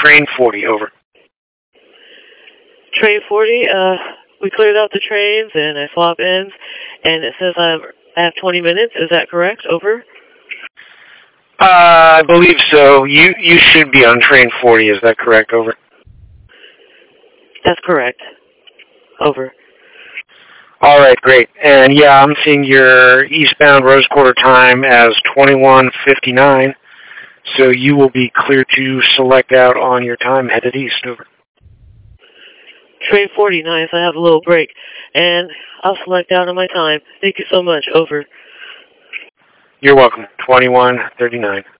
train 40, over. Train 40, we cleared out the trains and I swap ends, and it says I have 20 minutes. Is that correct? Over. I believe so. You should be on train 40. Is that correct? Over. That's correct. Over. All right, great. And yeah, I'm seeing your eastbound Rose Quarter time as 21:59. So you will be clear to select out on your time headed east. Over. Train 40, nice. I have a little break, and I'll select out on my time. Thank you so much. Over. You're welcome. 21:39.